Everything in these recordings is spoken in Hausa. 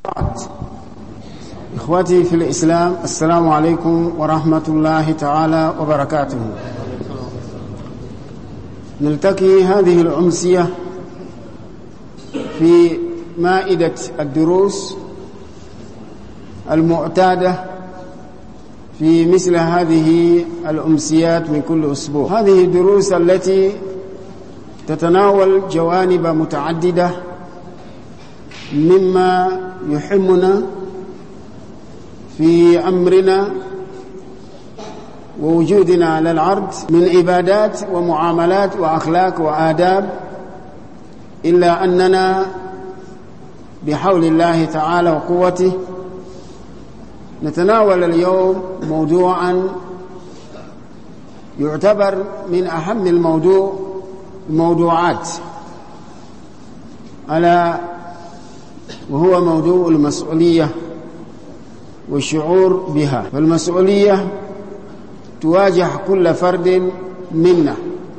بعد. إخوتي في الإسلام، السلام عليكم ورحمة الله تعالى وبركاته. نلتقي هذه الأمسية في مائدة الدروس المعتادة في مثل هذه الأمسيات من كل أسبوع. هذه الدروس التي تتناول جوانب متعددة مما يهمنا في أمرنا ووجودنا على الأرض من عبادات ومعاملات وأخلاق وآداب، إلا أننا بحول الله تعالى وقوته نتناول اليوم موضوعا يعتبر من أهم الموضوعات، ألا وهو موضوع المسؤولية والشعور بها. فالمسؤولية تواجه كل فرد منا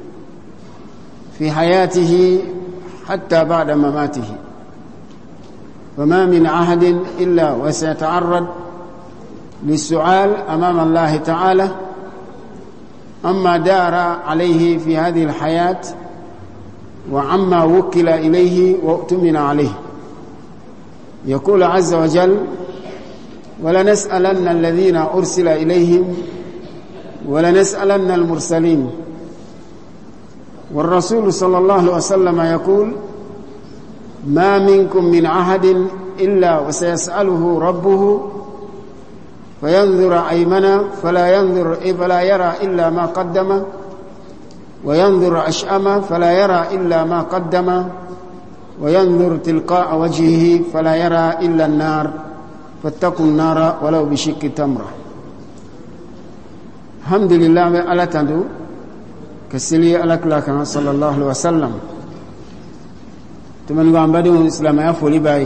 في حياته حتى بعد مماته، فما من عهد إلا وسيتعرض للسؤال أمام الله تعالى عما دار عليه في هذه الحياة وعما وكل إليه وأؤتمن عليه. يقول عز وجل: ولنسألن الذين أرسل إليهم ولنسألن المرسلين. والرسول صلى الله عليه وسلم يقول: ما منكم من عهد إلا وسيسأله ربه فينظر أيمن فلا يرى إلا ما قدم، وينظر أشأم فلا يرى إلا ما قدم، وينظر تلقاء وجهه فلا يرى إلا النار، فاتقوا النار ولو بشق تمرة. الحمد لله على تندو كسلي على صلى الله عليه وسلم. تمن غام بدو الإسلام يا فولي باي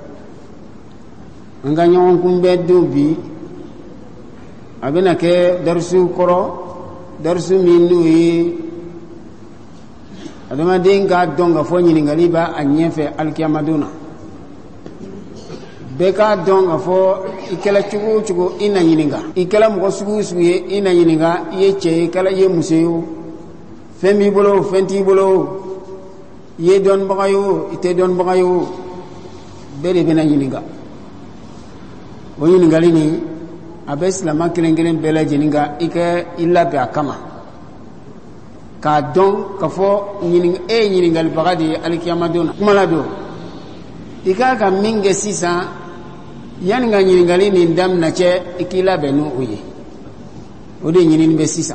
nga ñon kum beddu bi abena ke darsu koro darsu minu yi adama denga donga fo nyini ngali ba anyefe alkiyamaduna beka donga fo ikela chugo ina nyininga ikela mo sugu ye ina nyininga ye che kala ye museyo femi bolo fenti bolo ye don bagayo ite don bagayo bere bena nyininga woni ngali ni abe islama kelengelen bela jeninga ike illa be akama ka don ka fo nyiningal bagadi alkiyamaduna kumalado ika ka minge sisa yani nga nyiningali ni ndam na che ikila benu uye odi nyinin be sisa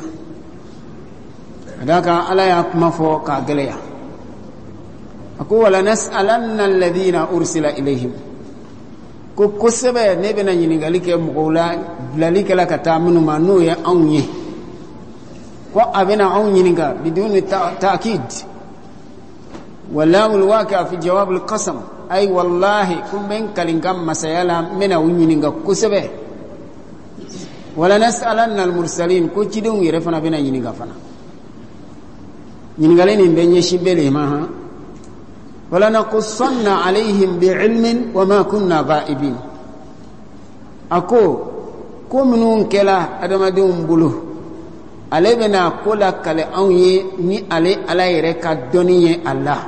adaka ala ya kuma fo ka geleya ako wala nas'alanna alladhina ursila ilayhim ko kusebe ne bena nyiningali ke mugola blalika la katamunu manu ya onye ko abena on nyininga bidun ta'kid wala alwaqa fi jawab alqasam ay wallahi kum ben kalingam masayala mena nyininga kusebe wala nas'alanna almursalin ko cidun yere fana bena nyininga fana nyiningali ni benye shibele ma wala naqussanna alaihim bi'ilmin wama kunna ghaibin. Ako ko minun kela adamadun bulu ale bena kola kale anye ni ale ala yere ka doniye Allah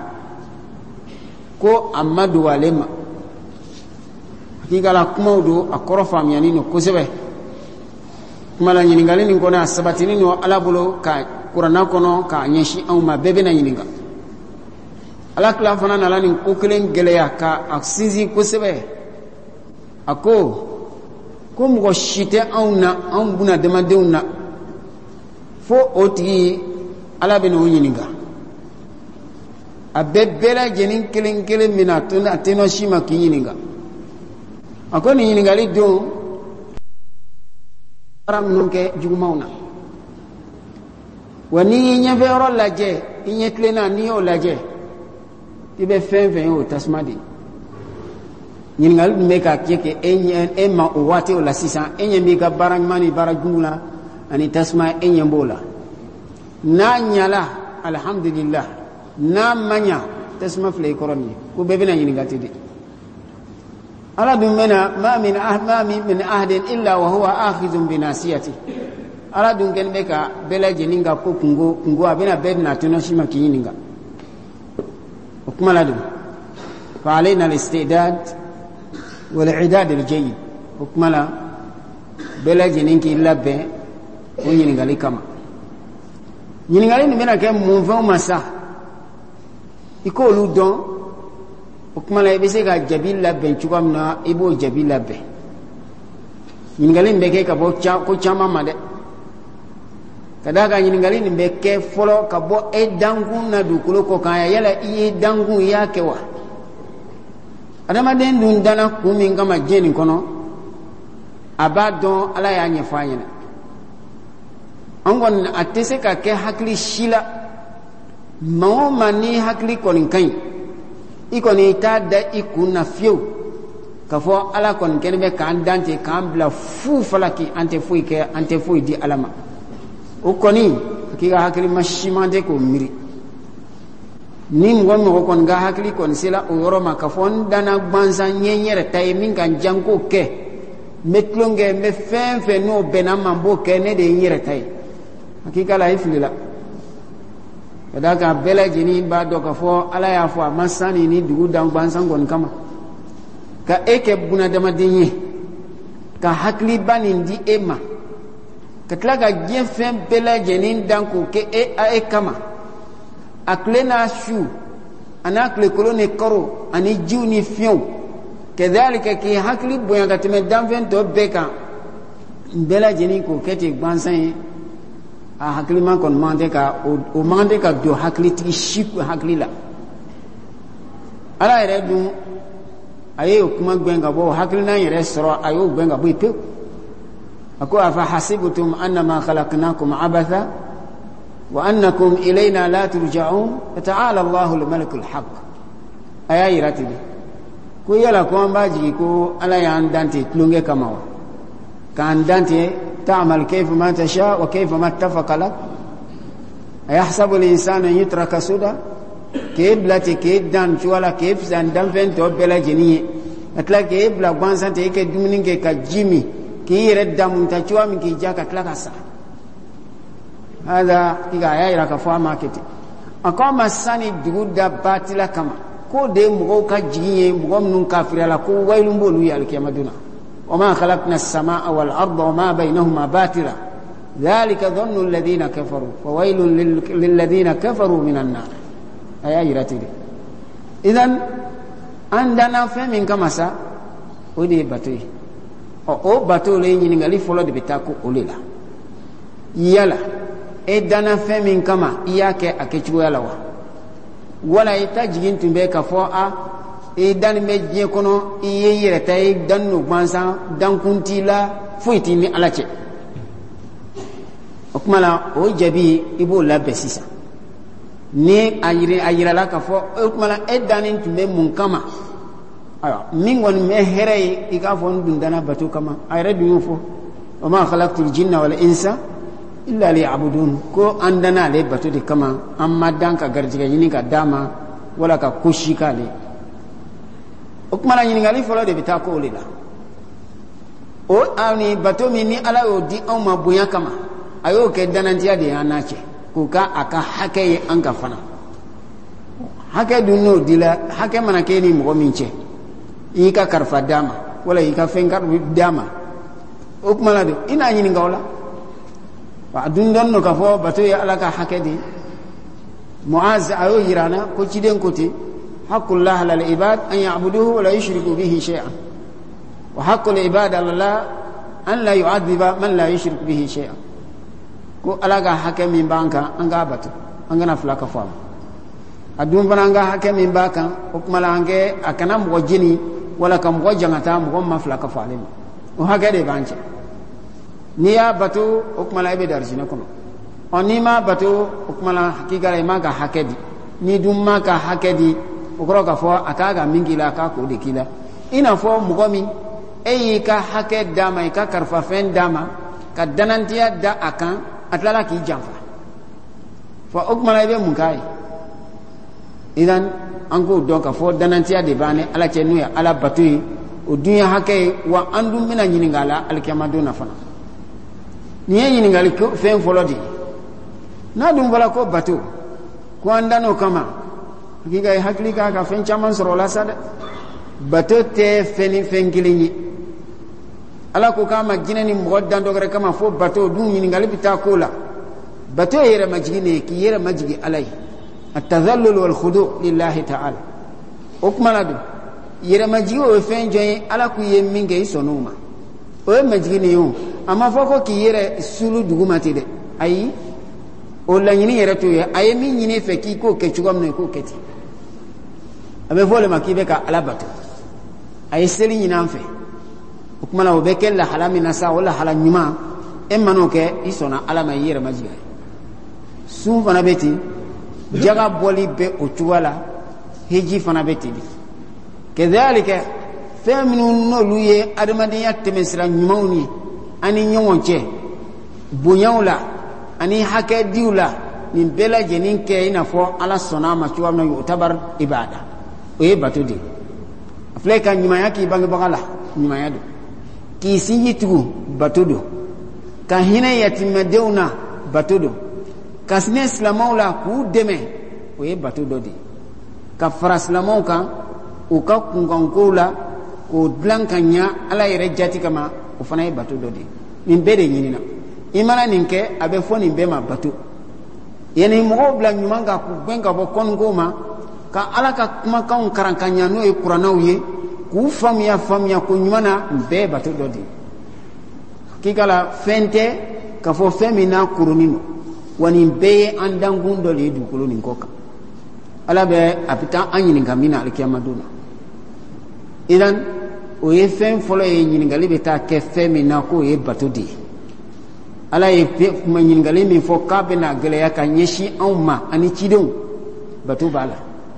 ko amadu walema kigala kumaudo akoro famiyani no kusebe kumala nyiningali ni ngona sabatini no ala bulu ka qur'ana kono ka nyeshi au mabebe na nyininga ala kila fana nala ni kokelen geleya ka aksizi kusebe ako ko mo shite an buna demandeuna fo oti ala be no nyininga abebela jenin kelen mina tuna teno shima kinyininga ako ni nyininga li do ram nunke jugumauna wani nyevero laje inyetlena ni o laje ibe fenfen o tasmadi nyiningal me ka keke enma o wate o la sisa enye mi ka barangmani barajula ani tasma enye mbola na nyala alhamdulillah na manya tasma flay koroni ko bebe na nyininga tidi ala dum mena ma min ahadin illa wa huwa akhidhun bi nasiyati ala dum ken be ka bela jininga ko kungo abena bedna tunoshima kiyininga ukmala dum fa alaina al-istidad wal i'dad al-jayyid ukmala bela jininki labbe ko yiningali kama yiningali ni mena ke mun fa masa iko lu don ukmala be se ga jabil labbe chukamna ibo jabil labbe yiningali mbeke ka bo ko chama made kadaga yiningali mbeke folo ka bo e dangu na dukulo ko kan yala iye dangu yake wa adama den dun dana kumi ngama jeni kono abadon ala ya nyefanyina angon atese ka ke hakli shila mawo mani hakli konin kai ikoni ta da ikuna fiyo kafo ala kon kenbe kan dante kan bla fu falaki ante fu di alama o koni kiga hakli mashimande ko miri ni ngon mo kon ga hakli kon sila o yoroma kafon dana gbanza nyenyere tay min kan janko ke metlonge me fenfe no benama mboke ne de nyere tay hakika la iflila kadaka bela jini ba do ka fo ala ya fo masani ni dugu dan gbansan gon kama ka eke buna dama dinye ka hakli banin di ema ka tlaga gien fen bela jini dan ko ke e kama aklena shu anakle kolone koro ani jiuni fion kedhalika ki hakli boya ka teme dan fen to beka bela jini ko kete gbansan a hakli man kon mande ka o mande ka do hakli ti ship hakli la ala ere dun aye kuma gbenga bo hakli na yere soro ayo gbenga bo ipe ako afa hasibtum annama khalaqnakum abatha wa annakum ilayna la turja'un ta'ala Allahu al-malik al-haq aya iratibi ko yala ko ambaji ko ala ya andante tlunge kamawa ka andante تعمل كيف ما تشاء وكيف ما اتفق لك أيحسب الإنسان يترك سدى كيف لا تكيد دان شوالا كيف سندم فين توبلا جنيه أتلا كيف لا بانسان تيك دمنين كجيمي كي يرد دام تشوا من كي جاك أتلا كسا هذا كيغا يا ركفوا ماركتي أقام السنة دغودا باتلا كما كو دي مغو كجيه مغو من كافر لا كو ويلون بولو يا الكيما دونا وما خلقنا السماء والأرض وما بينهما باطلا ذلك ظن الذين كفروا فويل للذين كفروا من النار أي رتيل إذن عندنا فمن كما سا ودي باتوي أو باتو لين ينغالي فلو دي بتاكو أوليلا يلا إدنا فمن كما إياك أكيشو يلا ولا يتجين تنبيك فوق idan me je kono iye yere tay dan no gbansan dan kuntila fuiti ni alache okmala o jabi ibo labbe sisa ni ayira la ka fo okmala edanin tumbe mun kama ayo min won me here ika fo ndun dana batu kama ayra du fo wa ma khalaqtul jinna wal insa illa liya'budun ko andana le batu de kama amma dan ka garjiga yini ka dama wala ka kushika le okmala yiningali folo de bitako olila o ani batomi ni ala o di on mabuya kama ayo ke danantiya de anache ko ka aka hake an ka fana hake dunno dila hake mana ke ni mo minche yi ka karfa dama wala yi ka fengar dama okmala de ina yiningawla wa dundon no ka fo bato ya ala ka hake di muaz ayo hirana ko ciden koti حق الله على العباد أن يعبدوه ولا يشركوا به شيئا وحق العباد على الله أن لا يعذب من لا يشرك به شيئا ko alaga hake min banka anga batu anga na flaka fam adum bananga hake min baka okmala ange akana mo jini wala kam go jangata mo ma flaka falim o hage de banche niya batu okmala ibe darjina kono onima batu okmala hakika ma ga hake di ni dum ma ka hake di okoro ka fo akaga mingila ka ko de kila ina fo mugomi eyi ka hake dama ka karfa fen dama ka danantiya da akan atlala ki jamfa fa okmala be mun kai idan an ko do ka fo danantiya de bane ala ce nuya ala batui o dunya hake wa andum mina nyiningala alkiyama dona fana ni nyiningali ko fen folodi na dum bala ko bato ko andano kama giga hakli ka fen chaman soro la sada bato te fen kilini ala ko kama jinani moddan dogare kama fo bato dum nyiningali bita ko la bato yere majigine ki yere majigi alai at-tadhallul wal khudu' lillahi ta'ala okmaladu yere majigi o fen joyi ala ku yeminge isonuma o majigine yo ama foko ki yere sulu dugumati de ayi o la nyini yere to ye ayi min nyini fe ki ko ke chugam ne ko keti abe fole makibe ka ala bato ayi seli nyina fe okmala o bekel la halami nasa wala hala nyuma emmano ke isona ala ma yere majigi sun fana beti jaga boli be o chuwala hiji fana beti kedalika feminu no luye adamadiya temesira nyumawni ani nyonche bunyawla ani hake diula ni bela jenin ke ina fo ala sona ma chuwa no yutabar ibada o e batudi afleka nyuma yake bangi bagala nyuma yado ki sinyitu batudo ka hina yatima deuna batudo kasne islamaw la ku deme o ye bato dodi ka fara islamaw kan o ka kunkanko la o dilan ka ɲa ala yɛrɛ jati kama o fana ye bato dodi nin bɛɛ de ɲinina i mana nin kɛ a bɛ fɔ nin bɛɛ ma bato yani mɔgɔw bila ɲuman kan k'u gɛn ka bɔ kɔnko ma ka ala ka kumakanw karan ka ɲa n'o ye kurannaw ye k'u faamuya ko ɲuman na nin bɛɛ ye bato dɔ de k'i la fɛn tɛ ka fɔ fɛn min n'a kurunin don wani beye andangun do le dukulu nin koka ala be apita anyininga mina alkiyama duna idan o ye fen folo ye nyiningali be ta ke femi na ko ye batodi ala ye kuma nyiningali min fo ka be na gele ya ka nyeshi anma ani cidon batu bala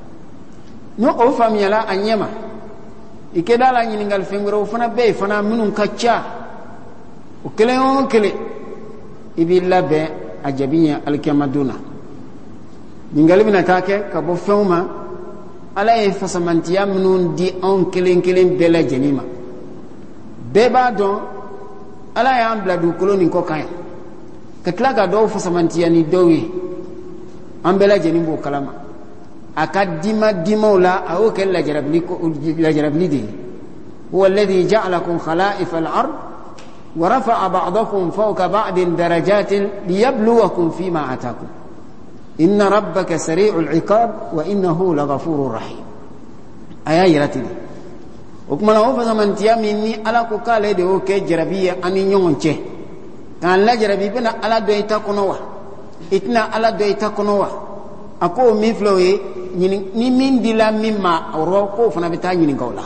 no o famiyala anyema ikeda la nyiningal fengro fana be fana minun kacca o kele on kele ibilla be ajabiya alkiyamaduna ningali bina take ka bo fewma ala e fasamantiya minun di on kelen bela jenima beba don ala ya ambla du koloni ko kan ka tlaga do fasamantiya ni dowi ambela jenimbo kalama akadima dimawla aw kel la jarabli de huwa alladhi ja'alakum khala'ifa al-ard ورفع بعضكم فوق بعض درجات ليبلوكم فيما آتاكم إن ربك سريع العقاب وإنه لغفور رحيم آية يرتدي وكما لو فزمن تيامني على كوكالة دي أوكي جربية أني نيونچه كان لا جربي بنا على دويتا كنوا إتنا على دويتا كنوا أكو مفلوي ni min dila mimma oro ko fana betani ni ngawla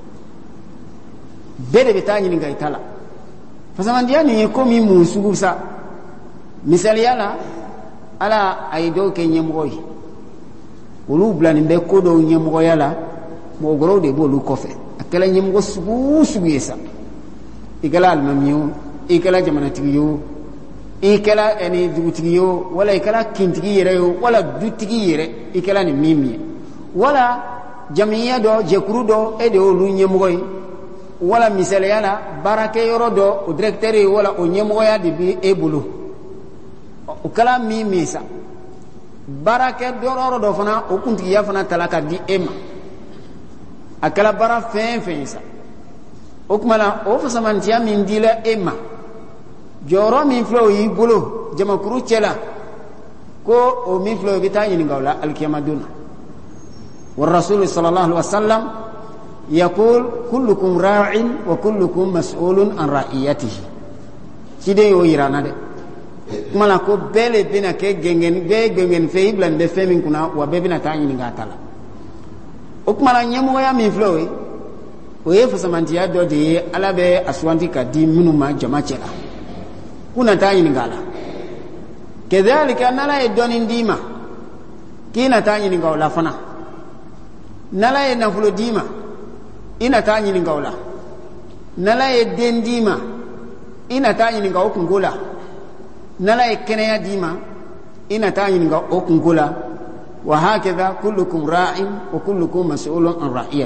bede betani ni ngaitala fasamandiya ni ko mi musugu sa misali yala ala aido ke nyemoy ulu blani be ko do nyemoy yala mo goro de bolu kofe akala nyemgo sugu yesa igala almamiyo igala jamana tigiyo ikala eni dugutigiyo wala ikala kintigi yere yo wala dutigi yere ikala ni mimi wala jamiya do jekuru do e de olu nyemoy wala misale yala barake yoro do o directeur wala o nyemoya de bi ebulu o kala mi misa barake dororo do fana o kunti ya fana talaka di ema akala bara fen sa o kumala o fasamantiya min dila ema joro min flo yi bulu jama kuru chela ko o min flo bi tayini ngawla alkiyamaduna war rasul sallallahu alaihi wasallam يقول كلكم راع وكلكم مسؤول عن رعيته سيدي ويرانا دي مالا كو بيلي بينا كي gengen fe iblan be femin kuna wa be bina tanyi nga tala okmala nyemu ya mi flowe o ye fasamantiya do de ala be aswanti ka di minuma jama chela kuna tanyi ngala kedhalika nala e donin dima kina tanyi nga wala fana nala e nafulo dima ina ta nyini ngawla nala e dendima ina ta nyini ngaw kungola nala e kenaya dima ina ta nyini ngaw kungola wa hakadha kullukum ra'in wa kullukum mas'ulun an ra'iyati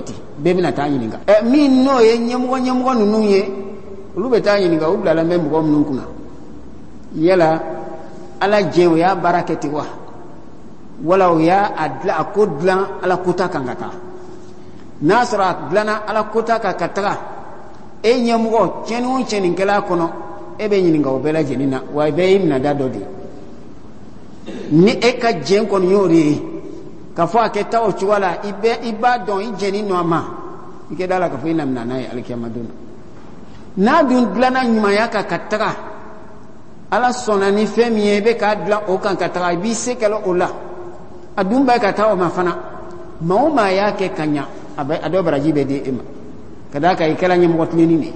bebina ta yininga min no ye nyemgo nunu ye ulu be ta yininga u bla la mem ko mun kuna yala ala jew ya barakati wa wala ya adla akudla ala kuta kangata nasra adlana ala kuta ka kataka e nyemgo chenu chenin kala kono e be yininga o bela jenina wa be imna dadodi ni e ka jen kon yori ka fo aketa o chuwala iba don ijeni no ama ike dala ka fo ina mnana ya alkiyamaduna na dun glana nyuma yaka kataka ala sona ni femi ebe ka dla o kan kataka bi sekelo ola adun ba ka tawo mafana mauma yake kanya abai ado barajibe de ima kadaka ikela nyemo tleni ni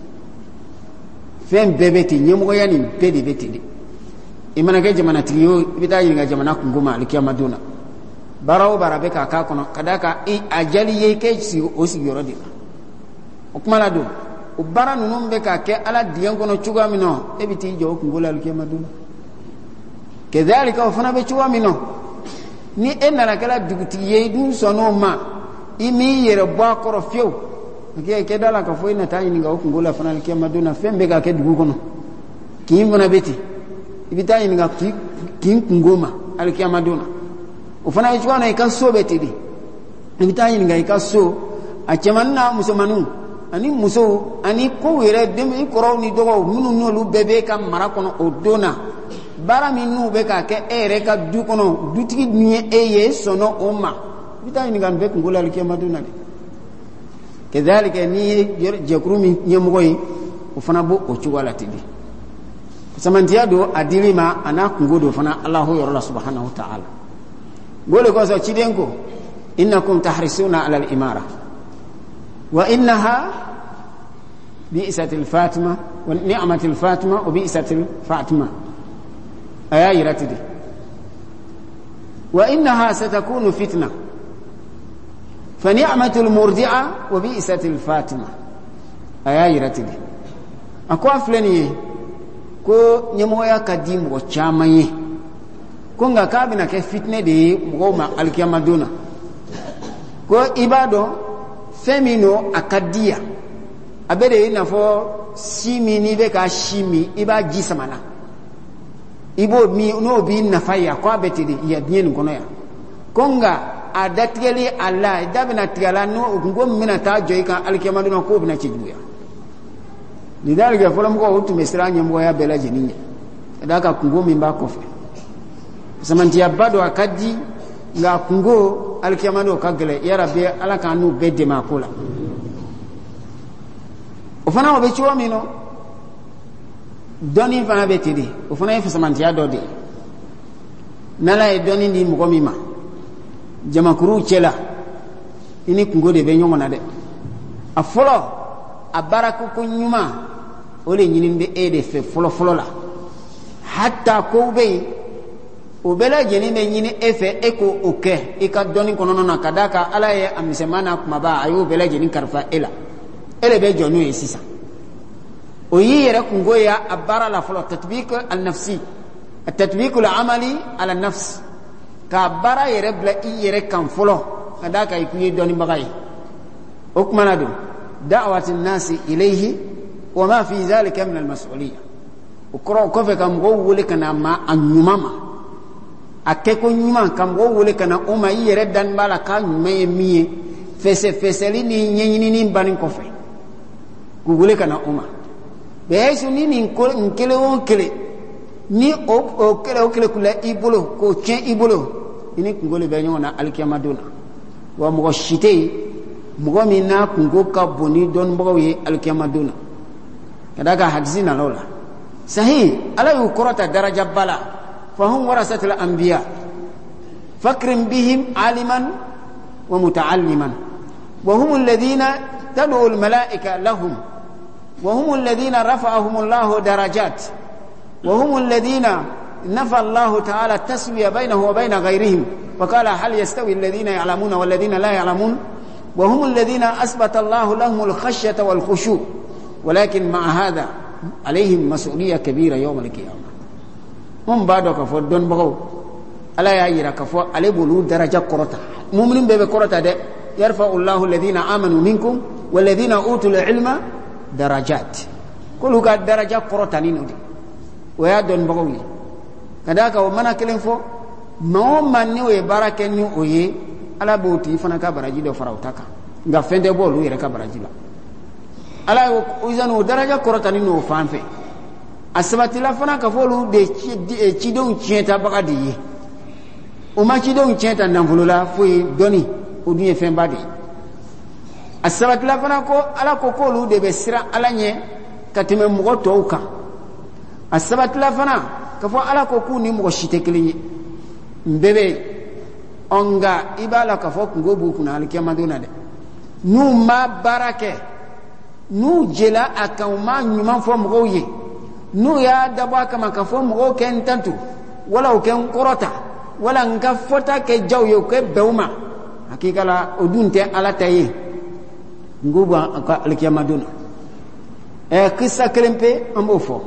fem bebeti nyemo yani pedi beti imana ke jamana tiyo bita yinga jamana kunguma alkiyamaduna barawo barabe ka ka kono kadaka i ajali ye ke si o si yoro dina o kuma la do o bara nunum be ka ke ala diyan kono chuga mino e biti jo kungula alkiyamaduna kedhalika ofana be chuga mino ni enara kala duguti ye du sono ma imi yere bwa koro fiew ke dala ka fo ina tayi nga o kungula fana alkiyamaduna fembe ka ke dugu kono kimona beti ibita yinga kin kungoma alkiyamaduna ufana ichwana ikaso betidi ibita yinga ikaso achemanna musomanu ani muso ani ko were dem ikoro ni dogo munu nyolu bebe ka marakono odona bara minu be ka ke ere ka du kono dutigi niye eye sono umma ibita yinga be kungula alkiyamaduna de kedhalika ni jekrumi nyemoyi ufana bo ochuwala tidi samantiya do adilima ana kungodo fana Allahu yalla subhanahu wa ta'ala gole ko so cidenko innakum tahrisuna ala al-imara wa innaha bi'satil fatima wa ni'matil fatima wa bi'satil fatima ayayi ratidi wa innaha satakunu fitna fa ni'matul murdi'a wa bi'satil fatima ayayi ratidi akwa fleni ko nyemoya kadim wo chamaye ko nga kabina ke fitne de mo ma alkiyamaduna ko ibado femino akadia abere ina fo simi ni be ka shimi iba jisamana ibo mi no bi na faya ko abetidi ya bien kono ya ko nga adatkeli alla dabina tigala no ngom mina ta joika alkiyamaduna ko bina chijuya lidhalika folam ko utumesira nyembo ya bela jeninya daka kungumi mba kofe samanti abado akadi nga kungo alkiyamano kagele ya rabbi alaka anu bedde makula ofana obechiwa mino doni fana betidi ofana ifa samanti adode nala e doni ndi mugomima jama kuru chela ini kungo de benyongo na de afolo abaraku kunyuma ole nyininde ede fe folo la hatta ko be o bela jenime nyini efe eko oke ika doni konono na kadaka ala ye amisemana kumaba ayo bela jenin karfa ele be jonu esisa o yiyere kungo ya abara la folo tatbiq al-nafsi at-tatbiq al-amali ala an-nafs ka bara yere bla yere kan folo kadaka ikuyi doni bagai okmanadu da'wat an-nas ilayhi wa ma fi dhalika min al-mas'uliyya ukro ko fe kam go wole kana ma anyumama akeko nyuma kam go wole kana o ma yere dan bala ka nyuma yemiye feseli ni nyenyini ni banin ko fe go wole kana o ma be su ni ko nkele won kele ni o kele kula ibolo ko chen ibolo ini ngole be nyona alkiyamaduna wa mo shitei mo mi na kungo ka boni don bo ye alkiyamaduna kadaka hadisina lola sahih ala yukrata daraja bala fahum warasatul anbiya fakrim bihim aliman wa mutaalliman wa hum alladhina tad'u almalaika lahum wa hum alladhina rafa'ahum Allah darajat wa hum alladhina nafa Allah ta'ala taswiya bainahu wa bain ghayrihim فقال هل يستوي الذين يعلمون والذين لا يعلمون وهم الذين أثبت الله لهم الخشية والخشوع ولكن مع هذا عليهم مسؤولية كبيرة يوم القيامة هم بعد كفر دون بغو ألا يعير كفر عليه بلو درجة قرطة مؤمنين بebe قرطة ده yarfa'u Allahu alladhina amanu minkum walladhina utul ilma darajat kulu ga daraja korotani no o ya don bagowi kadaka o mana kelen fo no manni o e barake ni o ye ala boti fana ka baraji do farawtaka nga fende bolu yere ka baraji la ala o izano daraja korotani no fanfe asabati la fana ka folu de ci don cienta bagadi ye o ma ci don cienta nanfulula fuyi doni o dunye fembadi asabati la fana ko ala ko kolu de be sira ala nye katime mugo towka asabati la fana ka fo ala ko ku ni mugo shite klinyi mbebe onga ibala ka fo ngo bu kuna alkiyama dona de nu ma barake nu jela akawma nyuma fo mugo ye nu ya daba kama ka fo mugo ken tantu wala o ken korota wala nga fota ke jawyo ke bewma hakika la odunte ala tayi nguba ka alkiyama dona kissa kelempe ambo fo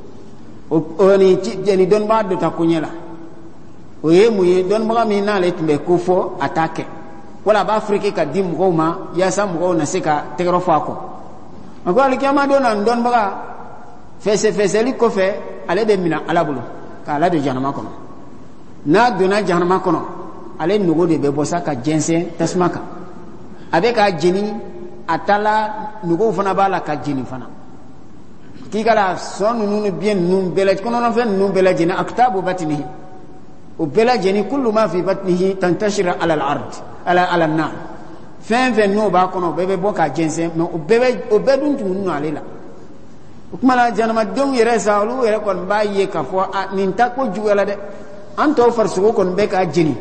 oni jeni don ba do takunyela oye muye don ba mi na le tumbe ko fo attaque wala ba afrique ka dim goma ya sam go na seka tegro fa ko ko alkiyama dona don ba fese li ko fe ale de mina ala bulu ka ala de janama kono na dona janama kono ale nugo de be bosa ka jensen tasmaka abe ka jeni atala nugo fana bala ka jeni fana kigala sonu nunu bien num bela kono no fen num bela jeni aktabu batnihi o bela jeni kullu ma fi batnihi tantashira ala al-ard ala an-nar fen no ba kono bebe boka jensen no o bedun tunu alela ukmala janama don yere saulu yere kon baye ka fo nin takko juwela de anto farsugo kon be ka jeni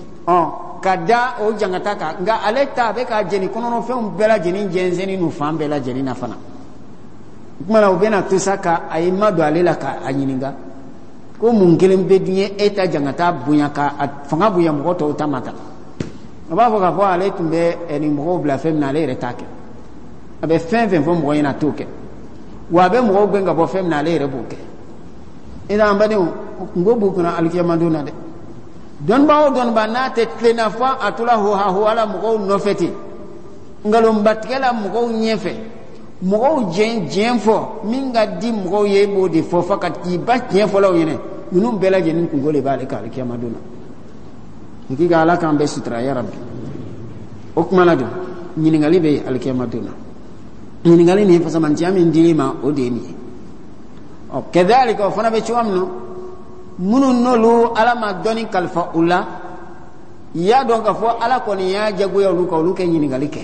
kada o jangata ka nga aleta be ka jeni kono no fen bela jeni jenseni no fam bela jeni na fana ukmala ubena tusaka ay madu alela ka anyininga ko mungelen be dunye eta jangata bunya ka fanga buya mo to tamata aba fo ka fo ale tumbe eni mo bla fem na le retake abe fen fo mo yana toke wa be mo gbenga bo fem na le rebuke ina ambani ngo bukuna alkiyama dona de don ba na te tlena fa atula ho ala mo no feti ngalum batkela mo nyefe mo jen fo minga di mo ye bo de fo fakat ki ba jen fo law yene nunum bela jenin ku gole ba le ka alkiyama dona ngi ga ala kan be sutra ya rabbi okmala do nyini ngali be alkiyama dona nyini ngali ni fa samanti amin dilima o de ni o kedalika fana be chuamno munun nolu ala ma doni kalfa ula ya don ka fo ala ko ni ya jagu ya lu ko lu ke nyini ngali ke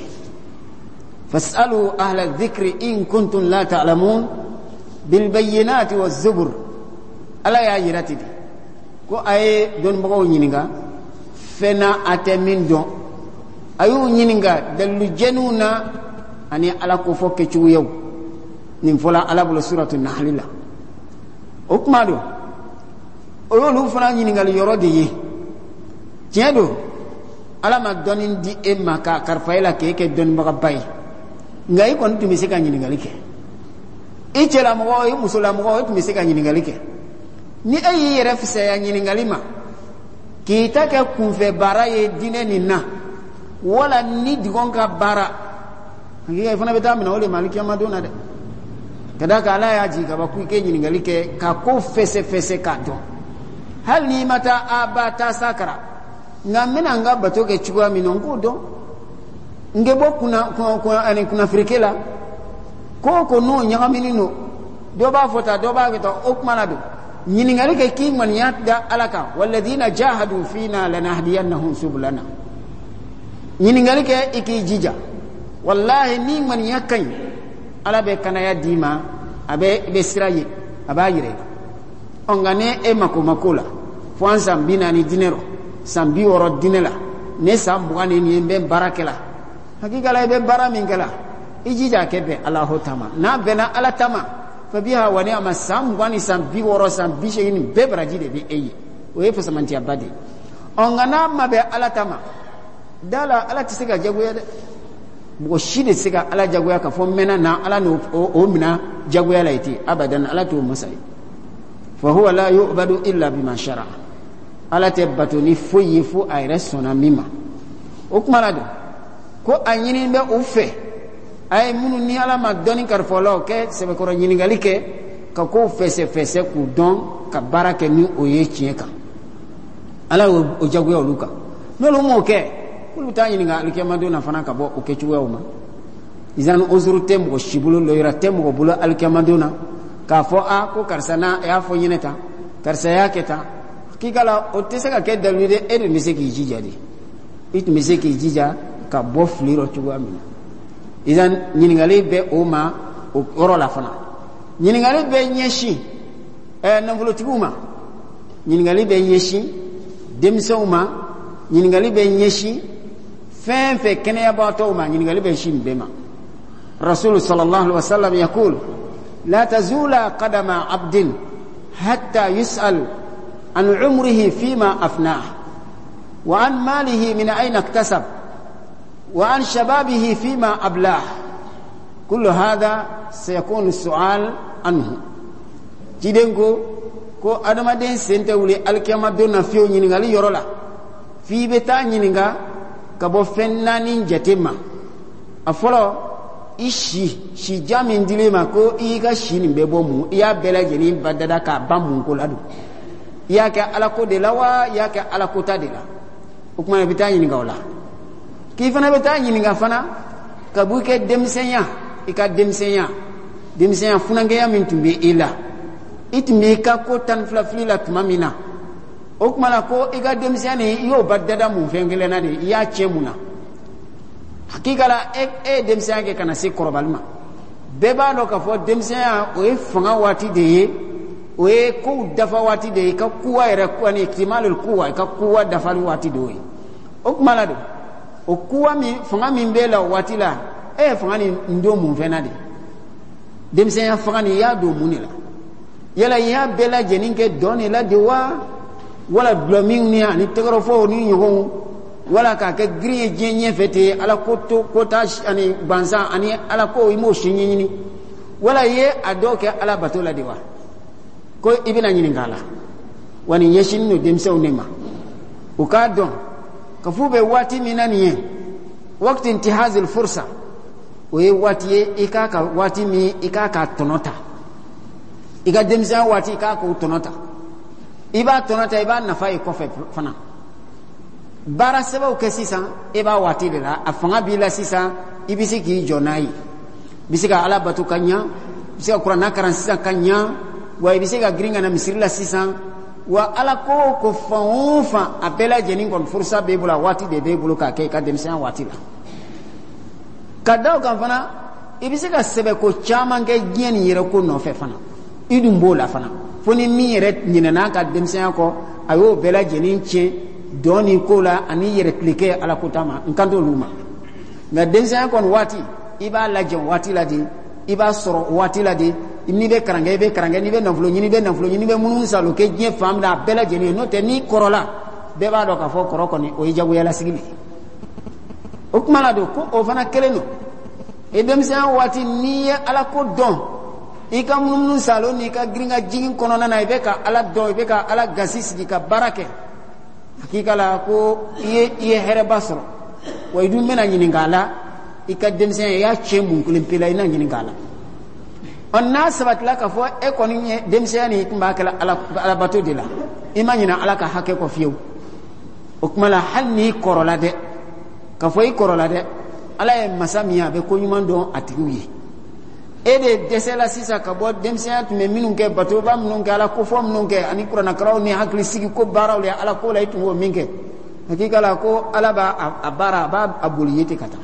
fasalu ahla dhikri in kuntum la ta'lamun bil bayyinati waz zubur ala ya yirati ko ay don bago nyininga fena atemin don ayu nyininga dalu jenuna ani ala ko fokke ci yow nim fola ala bula suratul nahl la okmado o lu fana nyininga yoro de yi tiedo ala ma donin di e maka karfaila ke don baga bay ngai kon tumi sika nyininga like e cela mo o musula mo o tumi sika nyininga like ni ayi yere fisa ya nyininga lima kita ke kunfe bara ye dine ni na wala ni digonka bara ngi fana beta mina ole maliki amadona de kadaka ala ya ji ka ba ku ke nyininga like ka ko fese ka do hal ni mata abata sakara ngamena nga batoke chukua minongo do ngebo kuna frikela ko no nyagamini no do ba fota do ba to okmana do nyininga like ki man yatda alaka walladhina jahadu fina lanahdiyannahum subulana nyininga like iki jija wallahi ni man yakan ala be kana ya dima abe be siraye abayire ongane e makola fwansa mbina ni dinero sambi woro dinela ne sambugani ni mbe barakela hakika la be baramingela ijija kebe Allahu tama na bena ala tama fabiha wa ni'ma sambugani sambi woro sambi sheyini be baraji de be eyi o e fasamanti abadi ongana mabe ala tama dala ala tisiga jagoya de bo shide siga ala jagoya ka fo mena na ala no o mina jagoya laiti abadan ala to musai fa huwa la yu'badu illa bima shara'a ala te batoni foyi fu ayre sona mima okmarado ko a ɲini bɛ u fɛ a ye minnu ni ala ma dɔnni karifɔlaw kɛ sɛbɛkɔrɔ ɲininkali kɛ ka kow fɛsɛfɛsɛ k'u dɔn ka baara kɛ ni o ye tiɲɛ kan ala y'o jagoya olu kan n'olu m'o kɛ olu t'a ɲininka alikiyama na fana ka bɔ o kɛcogoyaw ma izan uzuru tɛ mɔgɔ si bolo lɔyira tɛ mɔgɔ bolo alikiyama na k'a fɔ a ko karisa na y'a fɔ ɲinɛ tan karisa y'a kɛ tan hakikala o tɛ se ka kɛ dalilu de e de bɛ se k'i jija de i tun bɛ se k'i jija ka bɔ fili rɔ cogoya min na izan ɲininkali bɛ o ma o yɔrɔ la fana ɲininkali bɛ ɲɛsin nafolotigiw ma ɲininkali bɛ ɲɛsin denmisɛnw ma ɲininkali bɛ ɲɛsin fɛn fɛn kɛnɛyabaatɔw ma ɲininkali bɛ sin bɛɛ ma rasulu sallallahu alaihi wasallam yaqul la tazula qadama abdin hatta yus'al an umrihi fima afnah wa an malihi min ayna iktasab wa an shababihi fima ablah kullu hadha sayakunu su'al anhu jidengo ko adamaden sente wuli alkiyama donna fiyo ɲininkali yɔrɔ la f'i bɛ taa ɲininka ka bɔ fɛn naani jate ma a fɔlɔ i si ja min dil'i ma ko i y'i ka si nin bɛɛ bɔ mun i y'a bɛɛ lajɛlen badada k'a ban mun ko la don i y'a kɛ alako de la wa i y'a kɛ alakota de la o tuma i bɛ taa ɲininka o la k'i fana bɛ taa ɲininka fana ka bɔ i kɛ denmisɛnya i ka denmisɛnya funankɛya min tun bɛ i la i tun b'i ka ko tan ni fila fili la tuma min na o tuma na ko i ka denmisɛnya nin i y'o badada mun fɛn kelen na de i y'a tiɲɛ mun na hakikala e ye denmisɛnya kɛ ka na se kɔrɔbali ma bɛɛ b'a dɔn k'a fɔ denmisɛnya o ye fanga waati de ye o ye kow dafa waati de ye i ka kuwa yɛrɛ kuwa ni kimalul kuwa i ka kuwa dafali waati de ye o tuma la don o kuwa min fanga min b'e la o waati la e ye fanga nin don mun fɛn na de denmisɛnya fanga nin i y'a don mun de la yala i y'a bɛɛ lajɛlen kɛ dɔn de la de wa wala dulɔmin ni ani tɛgɛrɛfɔw ni ɲɔgɔnw wala k'a kɛ girin ye diɲɛ ɲɛfɛ ten ala ko ta ani gansan ani ala ko i m'o si ɲɛɲini wala i ye a dɔw kɛ ala bato la de wa ko i bɛna ɲininka a la wa nin ɲɛsinnen don denmisɛnw de ma u k'a dɔn ka f'u bɛ waati min na nin ye waqti intihazil fursa o ye waati ye i k'a ka waati min i k'a ka tɔnɔ ta i ka denmisɛnya waati i k'a k'o tɔnɔ ta i b'a tɔnɔ ta i b'a nafa ye kɔfɛ fana baara sɛbɛnw kɛ sisan i b'a waati de la a fanga b'i la sisan i bɛ se k'i jɔ n'a ye i bɛ se ka ala bato ka ɲa i bɛ se ka kuranɛ kalan sisan ka ɲa wa i bɛ se ka girin ka na misiri la sisan wa ala ko o ko fan o fan a bɛɛ lajɛlen kɔni furusa b'e bolo a waati de b'e bolo k'a kɛ i ka denmisɛnya waati la ka da o kan fana i bɛ se ka sɛbɛko caman kɛ diɲɛ nin yɛrɛ ko nɔfɛ fana i dun b'o la fana fo ni min yɛrɛ ɲinɛna ka denmisɛnya kɔ a y'o bɛɛ lajɛlen tiɲɛ dɔn ni ko la ani yɛrɛ tilikɛ ala ko ta ma n kan t'olu ma nka denmisɛnya kɔni waati i b'a lajɛ waati la de i b'a sɔrɔ waati la de n'i bɛ karankɛ i bɛ karankɛ n'i bɛ nafolo ɲini i bɛ nafolo ɲini i bɛ munumunu sa o kɛ diɲɛ fan min na a bɛɛ lajɛlen ye n'o tɛ n'i kɔrɔla bɛɛ b'a dɔn k'a fɔ kɔrɔ kɔni o ye jagoyalasigi de o tuma la don ko o fana kelen don e denmisɛnya waati n'i ye ala ko dɔn i ka munumunu salo n'i ka girin ka jigin kɔnɔna na i bɛ ka ala dɔn i bɛ ka ala gasi sigi ka baara kɛ hakikala ko i ye hɛrɛba sɔrɔ wa i dun bɛna ɲininka a la i ka denmisɛnya i y'a tiɲɛ mun kelen pe la i na ɲininka a la ɔ n'a sabatila k'a fɔ e kɔni ye denmisɛnya nin i tun b'a kɛ alabato de la i ma ɲina ala ka hakɛ kɔ fiyewu o tuma la hali n'i kɔrɔla dɛ k'a fɔ i kɔrɔla dɛ ala ye masa min ye a bɛ ko ɲuman dɔn a tigiw ye e de dɛsɛla sisan ka bɔ denmisɛnya tun bɛ minnu kɛ batoba minnu kɛ ala kofɔ minnu kɛ ani kuranɛkaraw ni hakili sigi ko baaraw la ala ko la i tun b'o min kɛ hakikala ko ala b'a a baara a b'a a boli ye ten ka taa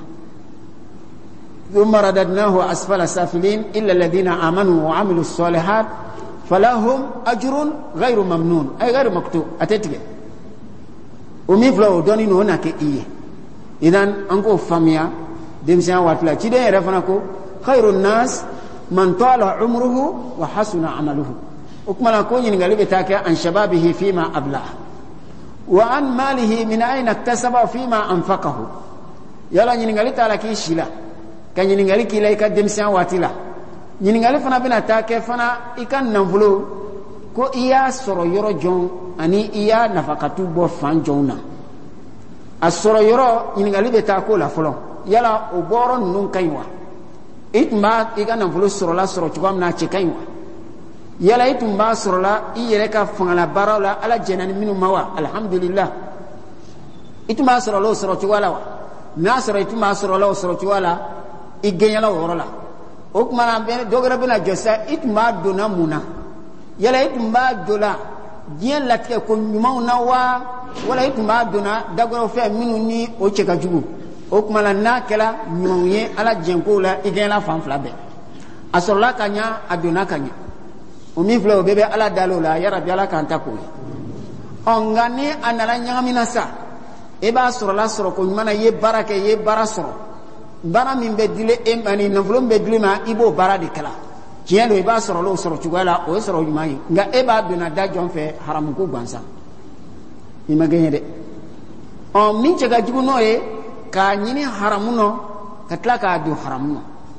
ثم رددناه أسفل السافلين إلا الذين آمنوا وعملوا الصالحات فلهم أجر غير ممنون أي غير مكتوب أتتك ومفلو دوني هنا كإيه إذن أنكو فاميا دمسيا واتلا كده يرفنكو خير الناس من طال عمره وحسن عمله وكما نقول ينقلب تاكا عن شبابه فيما أبلاه وعن ماله من أين اكتسب فيما أنفقه يلا ينقلب تاكي شلا ka ɲininkali k'i la i ka denmisɛnya waati la ɲininkali fana bɛna taa kɛ fana i ka nafolo ko i y'a sɔrɔ yɔrɔ jɔn ani i y'a nafakatu bɔ fan jɔnw na a sɔrɔ yɔrɔ ɲininkali bɛ taa k'o la fɔlɔ yala o boron nun kaywa itma igana vulu soro la soro chugam na ci kaywa yala itumba soro la iyere ka fangala barawla ala jenani minu mawa alhamdulillah ituma soro lo soro chugala wa na soro ituma soro lo soro chugala igenya la worola o kuma na be dogara bena josa ituma dona muna yala itumba dola dien latte ko nyuma na wa wala itumba dona dagoro fe minu ni o cheka jugu o kuma na kala nyuye ala jenko la igenya la fanfla be asorola kanya adona kanya o mi flo bebe ala dalola ya rabbi ala kanta ko ongani anala nyagamina sa e ba sorola soro ko nyuma na ye barake ye bara soro bara min be dile e mani no vlo be dile ma ibo bara de kala kielo e ba soro lo soro chugala o soro nyuma yi nga e ba dona da jonfe haram ko gwansa imagene de on min chega jugu no e ka nyini haramuno katla ka du haramuno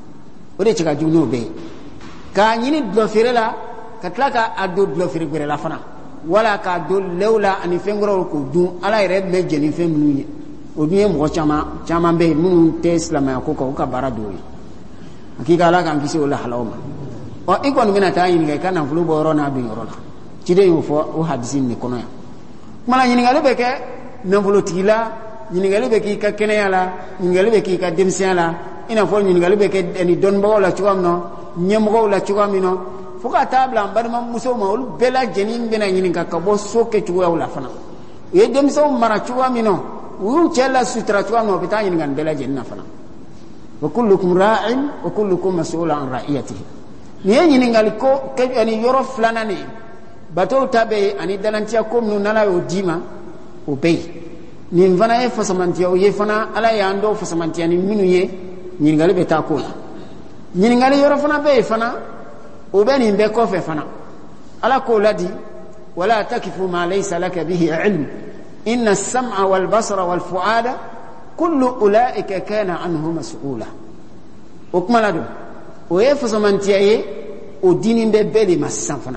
o de chega jugu no be ka nyini do firela katla ka adu do firela la fana wala ka do lewla ani fengoro ko du ala ire me jeni femnu o duye mo chama be mun te islam ko ko ka bara do hakika ala kan kisi wala halawma o ikon mina tayin ga kana fulu boro na bi yorola cide yo fo o hadisin ni kono ya mala nyini ngale beke na fulu tila nyini ngale beke ka kene yala nyini ngale beke ka demsiala ina fo nyini ngale beke ni don bo la chuamno nyemgo la chuamino fuka tabla barma muso ma ul bela jenin bena nyini ka bo soke chuwa wala fana e demso mara chuamino wu chela sutra chuamno bitani ngan bela jenna fana wa kullukum ra'in wa kullukum mas'ulun an ra'iyatihi ni nyini ngal ko ke ani yoro flana ni bato tabe ani dalantia ko nu nala o dima o bey ni mvana e fasamantia o ye fana ala ya ando fasamantia ni minu ye nyini ngal be ta ko nyini ngal yoro fana be fana o be ni be ko fe fana ala ko ladi wala takifu ma laysa laka bihi ilm inna as-sam'a wal basara wal fu'ada kullu ulaika kana anhu mas'ula o kuma lado o ye fasamantia ye o dinin be beli masan fana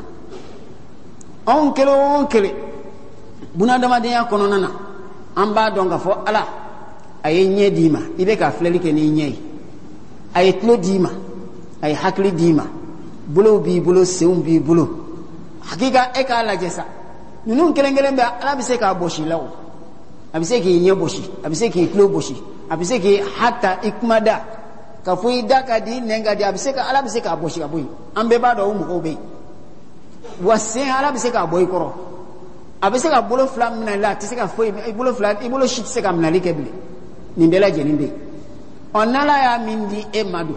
on kele buna dama de yakono nana amba donga fo ala ay nye dima ibe ka fleli ke ni nye ay tlo dima ay hakli dima bulo bi bulo seum bi bulo hakika e ka la jesa nunun kelengele be ala bi se ka boshi lawo abise ki nye boshi abise ki tlo boshi abise ki hatta ikmada ka fu daka di nenga di abise ka ala bi se ka boshi ka boy ambe ba do mu ko be wase ala bi se ka boy koro abise ka bolo flam na la ti se ka foi bolo flam e bolo shit se ka mna likebli ni bela je ni be onala ya mindi e madu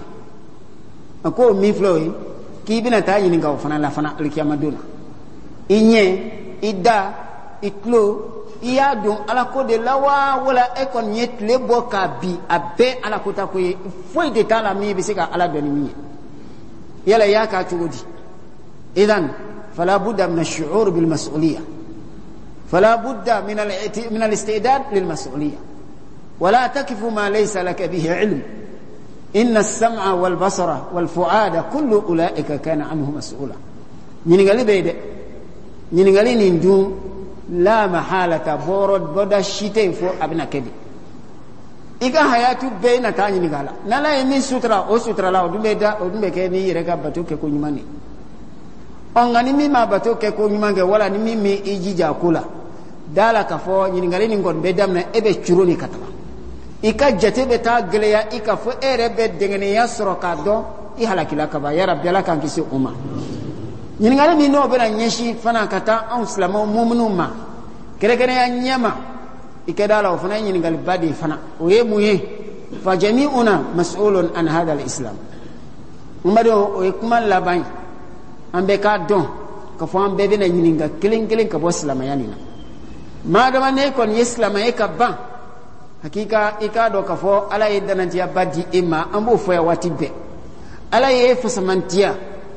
ako mi floy ki bina ta yin ga fana la fana likiyama dona inye ida iklo iya don ala ko de lawa wala e kon yet le boka bi abe ala ko ta ko foi de tala mi bi se ka ala doni mi yala ya ka tugodi idan فلا بد من الشعور بالمسؤولية فلا بد من الاستعداد للمسؤولية ولا تكف ما ليس لك به علم إن السمع والبصر والفؤاد كل أولئك كان عنه مسؤولا نينغالي بيد نينغالي نندو لا محالة بورد بدا شيتين فو أبنا كدي إيكا حياتو بينا تاني نينغالا نالا يمين سترا أو سترا لا ودنبه كني يركا باتو كيكو نيماني ongani mi ma bato ke ko nyumange wala ni mi ijija kula dala ka fo nyingali ni ngon be damna ebe churoni katala ika jate be ta geleya ika fo ere be dengene ya soro ka do i halakila ka ba ya rabbi ala kan kisi umma nyingali mi no be na nyeshi fana kata an islamo mu'minu ma kere kere ya nyama ike dala fana nyingali badi fana o ye muye fa jami'una mas'ulun an hada al-islam umado o kuma labai ambe ka don ka fo ambe be na nyininga kelen ka bo islam yanina madama ne kon islam e ka ban hakika ikado ka fo ala yedana tiya badi imma ambo fo ya watibe ala ye fasamantia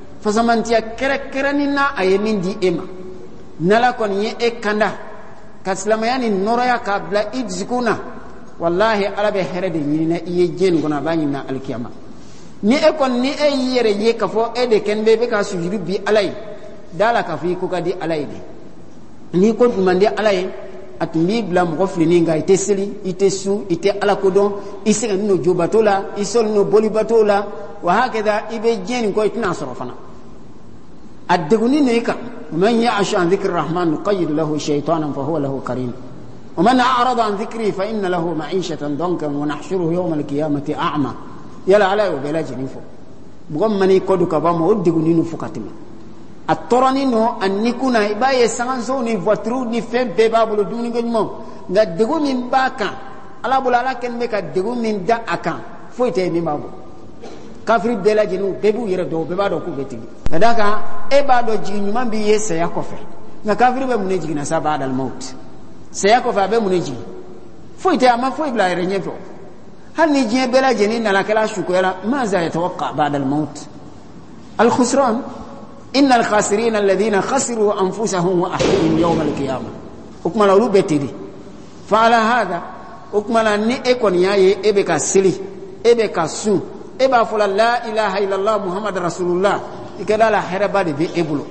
kere ni na ayemindi imma nala kon ye e kanda ka islam yani noroya ka bla idzikuna wallahi ala be herede nyina iye jen gona banyina alkiyama ni e kon ni e yere ye ka fo e de ken be ka sujudu bi alay dala ka fi ko kadi alay de ni ko mande alay atumi bla mugofli ninga itesili itesu ite ala kodon isinga no jobatola isol no bolibatola wa hakada ibe jeni ko itna sorofana addeguni neka man ya'shu an dhikri rahman nuqayyid lahu shaytanan fa huwa lahu qarin ومن أعرض عن ذكري فإن له معيشة ضنكا ونحشره يوم القيامة أعمى يلا على وبلا جنفو بغمني كودو كبامو ودغني نفكاتما التراني نو ان نكونا باي سانسو ني فوترو ني فيم بيبابلو دوني غنمو nga degu min baka ala bulala ken me ka degu min da aka foite mi babu kafri bela jinu bebu yere do be bado ku betigi kadaka e bado jinu mambi yesa yakofe nga kafri be muneji na sabada al maut sayakofe be muneji foite ama foi bla renyefo hal ni jie bela jini na la kala shukola maza yatawaqqa ba'da al maut al khusran إن الخاسرين الذين خسروا أنفسهم وأهلهم يوم القيامة أكمل أولو بتدي فعلى هذا أكمل أني أكون ياي إبكا سلي إبكا سو إبا فلا لا إله إلا الله محمد رسول الله إكدا لا هربا دي بي إبلو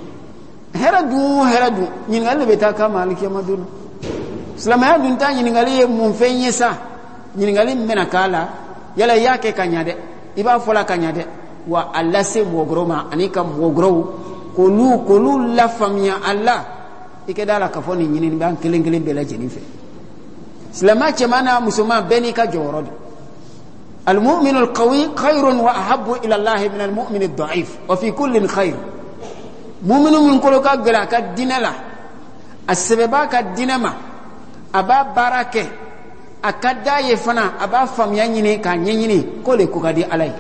هردو نينغالي بتاكا مالك يمدون سلام يدون تا نينغالي منفين يسا نينغالي منكالا يلا ياكي كنيادة إبا فلا كنيادة wa Allah se wogroma anika wogro kolu la famia Allah ikedala kafoni nyini ban kelengele bela jenife islama chamana musuma beni ka jorod المؤمن القوي خير واحب الى الله من المؤمن الضعيف وفي كل خير مؤمن من كل كغلا كدينلا السببا كدينما aba barake akada yefana aba famia nyini ka nyini kole kukadi alai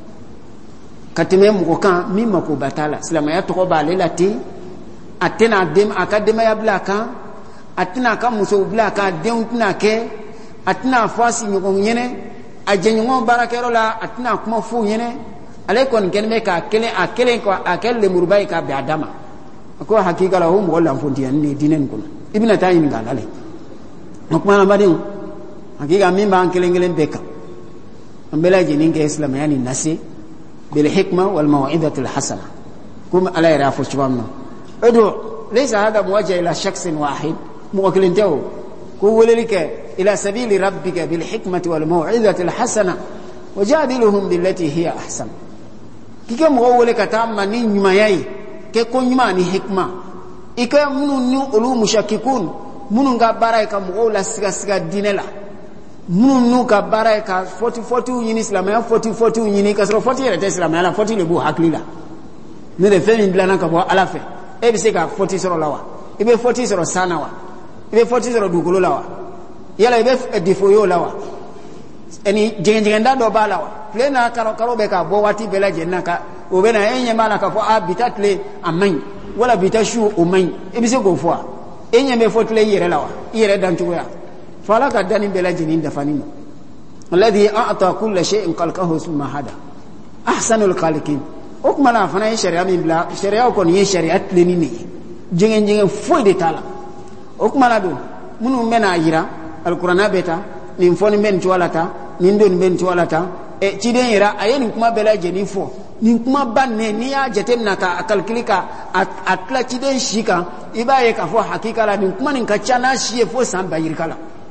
katime mukokan mimma ko batala silama ya to ba lelati atena dem akadema ya blaka atina ka muso blaka deuntina ke atina fasi nyoko nyene ajenyo barakero la atina kuma fu nyene alekon kenme ka akele ko akelle murbai ka bi adama ko hakika la hum wala mfundia ni dinen kuna ibina tayin ngalale nokuma badin hakika mimba ankelengelen beka ambela jininge islam yani nasi بالحكمة والموعظة الحسنة كم على يرافو شبابنا ادعو ليس هذا موجه إلى شخص واحد موكلنته كولك إلى سبيل ربك بالحكمة والموعظة الحسنة وجادلهم بالتي هي أحسن كم قولك تامني نمايي كيكون نماني حكمة إكا منو أولو مشككون منو غبارايك مغولا سيغا دينلا munu ka bara ka 40 yini islam ya 40 yini ka 40 yere islam ya 40 le bu haklila ne de femi blana ka bo alafe e bi se ka 40 soro lawa ibe 40 soro sanawa ibe 40 soro dugolo lawa yala ibe defoyo lawa eni jengen da do balawa plena karo be ka bo wati bela jenna ka o be na enye mala ka fo abitatle amman wala bitashu umman ibe se go fo enye be 40 le yere lawa yere dan tuya فلا قدني بلا جنين دفنين الذي أعطى كل شيء خلقه ثم هدى أحسن الخالقين أكمل فنا شريعة من بلا شريعة كون يشريعة لنيني جين فوي دتالا أكمل دون منو منا يرا القرآن بيتا نفون من جوالتا نندون من جوالتا تيدين يرا أيه نكما بلا جنين فو نكما بان نيا جتم نكا أكالكليكا أكلا تيدين شيكا إبا يكافو حقيقة لا نكما نكاشانا شيء فو سامبا يركالا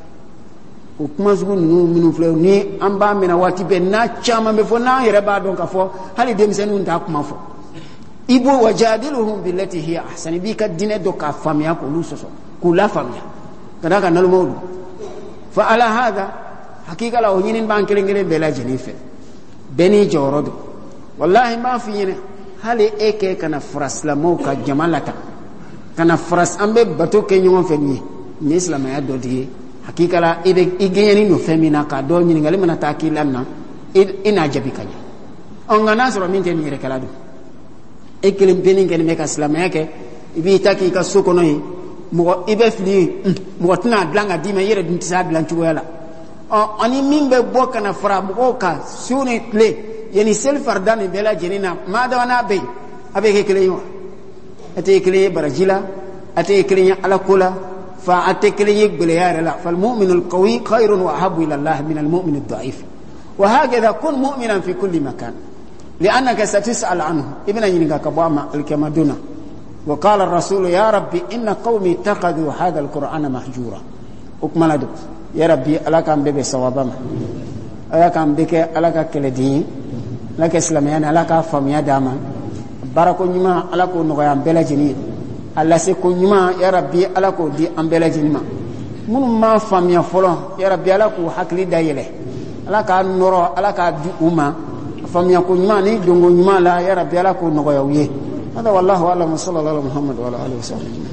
o kuma zugu nu minu fle ni amba mena wati be na chama me fo na yere ba don ka fo hali dem senu nda kuma fo ibo wajadiluhum billati hiya ahsan bi ka dine do ka famia ko lu soso ku la famia kada ka nal mawdu fa ala hada hakika la onyinin ban kelengele bela jenife beni jorodo wallahi ma fi yene hali eke kana fraslamo ka jamalata kana fras ambe bato kenyo fenni ni islam ya dodi hakika la igeyeni no femina ka do nyini ngali mana takilanna ina jabi kanya onga nasro min ten yere kala do ekelim benin ngene meka islam yake ibi taki ka sokono yi mo ibe fli mo tna blanga dima yere dun tisa blanchu wala ani mimbe boka na fra boka suni ple yani sel fardani bela jenina mada wana be abe kekele yo ate kele barajila ate kele ala kula فأتكلم يقبل يا لا فالمؤمن القوي خير وأحب إلى الله من المؤمن الضعيف وهكذا كن مؤمنا في كل مكان لأنك ستسأل عنه ابن ينقى كبواما الكمدونة وقال الرسول يا ربي إن قومي اتخذوا هذا القرآن محجورا o kuma la do ya rabbi ala k'an bɛɛ bɛ sawaba ma ala k'an bɛɛ kɛ ala ka kɛlɛden ye ala ka silamɛya ni ala ka faamuya d'a ma baarako ɲuman ala k'o nɔgɔya an bɛɛ lajɛlen ye a lase ko ɲuman ya rabbi ala k'o di an bɛɛ lajɛlen ma minnu m'a faamuya fɔlɔ ya rabbi ala k'u hakili da yɛlɛ ala k'a nɔrɔ ala k'a di u ma faamuya ko ɲuman ni donko ɲuman la ya rabbi ala k'o nɔgɔya u ye hada wallahu a'lam sallallahu alaihi wa sallam